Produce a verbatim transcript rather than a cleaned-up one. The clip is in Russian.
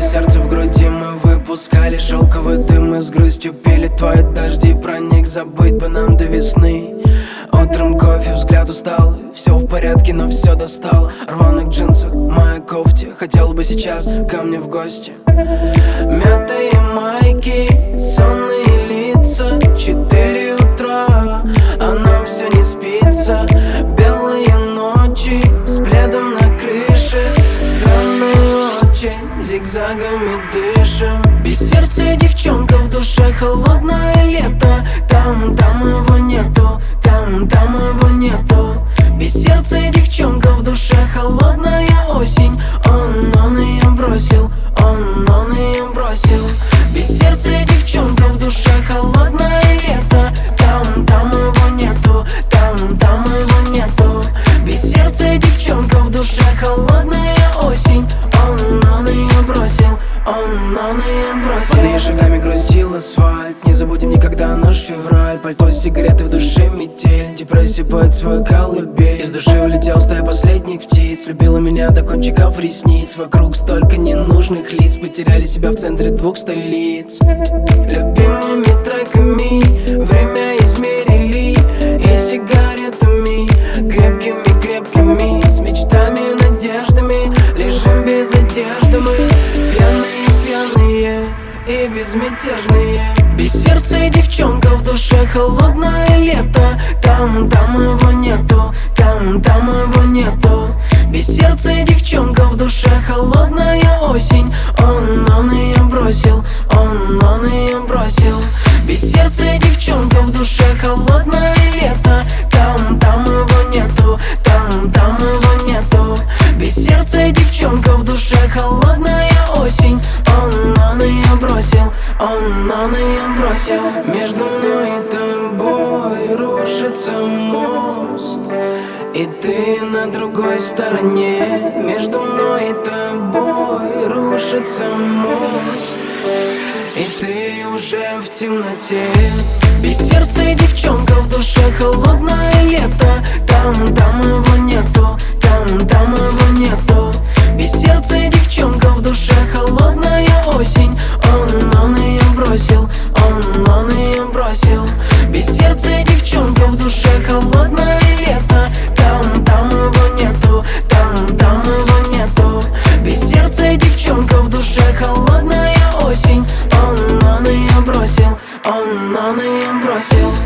сердце в груди мы выпускали шелковый дым и с грустью пели твои дожди. Проник, забыть бы нам до весны. Утром кофе, взгляд устал, все в порядке, но все достало. Рваных джинсах, моя кофте, хотел бы сейчас ко мне в гости. Мятые майки, сонные лица, четыре утра, а нам все не спится. Белые ночи с пледом на крыше, странные очи, зигзагами дышим. Без сердца девчонка в душе, холодное лето. Там, там его нету, там, там его нету. Без сердца девчонка в душе, холодная осень. Он, он ее бросил, он, он ее бросил. Без сердца девчонка в душе, холодное лето. Там, там его нету, там, там его нету. Без сердца девчонка в душе, холодная осень. Он, он ее бросил, он, он ее бросил. Под ее шагами грустил асфальт. Не забудем никогда наш февраль. Пальто, сигареты, в душе метель. Депрессия поет свой колыбель. Из души улетел стая последних птиц. Любила меня до кончиков ресниц. Вокруг столько ненужных лиц. Потеряли себя в центре двух столиц. Любимыми треками время измерили. И сигаретами крепкими-крепкими. С мечтами, надеждами. Лежим без одежды мы. Пьяные-пьяные и безмятежные. Без сердца девчонка в душе, холодное лето. Там, там его нету, там, там его нету. Без сердца девчонка в душе, холодная осень. Он, он ее бросил, он, он ее бросил. Без сердца девчонка в душе, холодное лето. Там, там его нету, там, там его нету. Без сердца девчонка в душе, холодная осень. Он, он ее бросил, он, он ее бросил. Между мной и тобой рушится мост, и ты на другой стороне. Между мной и тобой рушится мост, и ты уже в темноте. Без сердца девчонка в душе, холодное лето. Там, там его нету, там, там его нету. Без сердца девчонка в душе, холодная осень. Он, он ее бросил, он, он ее бросил. Без сердца девчонка в душе, холодное лето. Там, там его нету, там, там его нету. Без сердца девчонка в душе, холодная осень. Он, он ее бросил, он, он ее бросил.